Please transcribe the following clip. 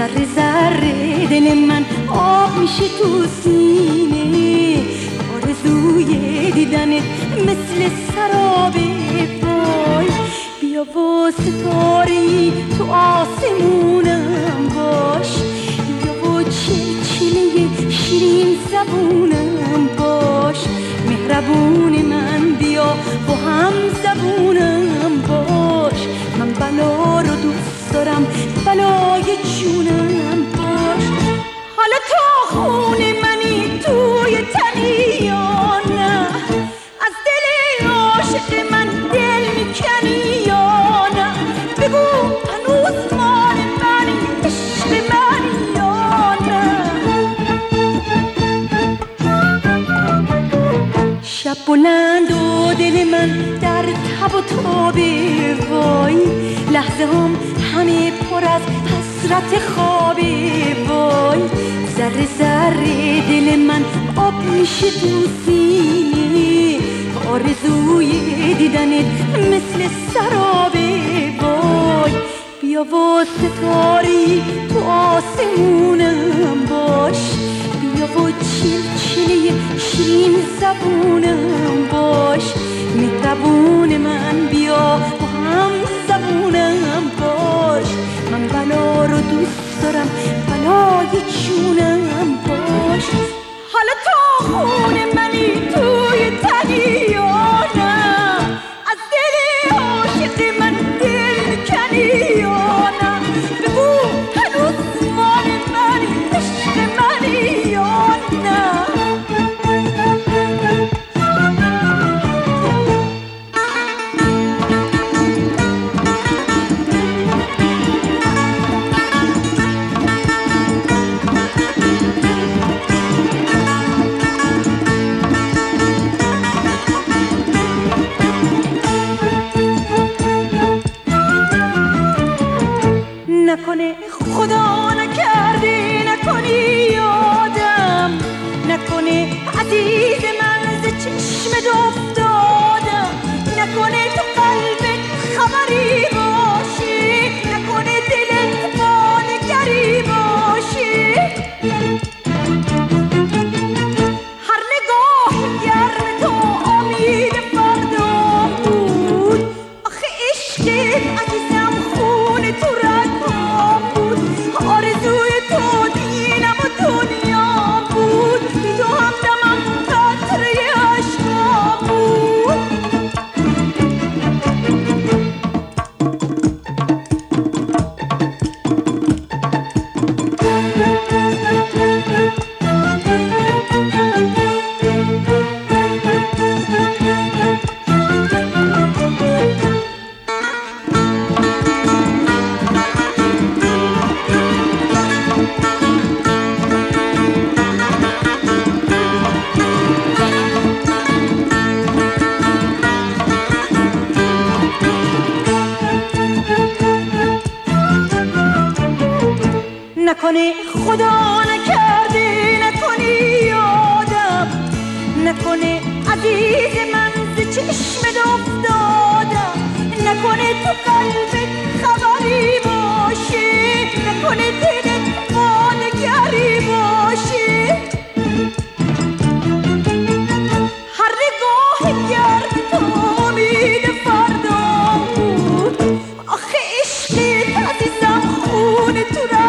ذره ذره دل من آب میشه تو سینه، آرزوی دیدنت مثل سرابه. وای بیا و ستاره‌ای تو آسمونم باش، بیا و چلچله شیرین زبونم باش. مهربون من بیا و هم زبونم باش. من بلا رو دوست دارم، بلای جونم باش. حالا تا خون منی توی تنی یا نه، از دل عاشق من دل میکنی یا نه؟ بگو هنوز مال منی، عشق منی یا نه؟ شب بلند و دل من در تب و تابه، وای لحظه هم همه پر از حسرت خوابه. وای ذره ذره دل من آب میشه تو سینه، آرزوی دیدنت مثل سرابه. وای بیا و ستاری تو آسمونم باش، بیا و چلچله شیرین زبونم باش. مهربون من بیا و هم زبونم باش. من بلا رو دوست دارم، بلای جونم باش. حالا تا خون منی توی تنی یا نه، از دل عاشق من دل میکنی یا نه؟ بگو هنوز مال منی، عشق منی یا نه؟ نکنه خدا نکرده، نکنی یادم، نکنه عزیز من ز چشمت افتادم، نکنه تو قلبت خبری باشه، نکنه دلت با نگری باشه. هر نگاه گرم تو امید فردا بود، آخه عشقت عزیزم خون تو رگ بود. آرزوی تو دینم و دنیا بود، بی تو همدمم قطره عشقا بود. نکنه خدا نکرده، نکنی یادم، نکنه عزیز من ز چشمت افتادم، نکنه تو قلبت خبری باشه، نکنه دلت با نگری باشه. هر نگاه گرم تو امید فردا بود، آخه عشقت عزیزم خون تو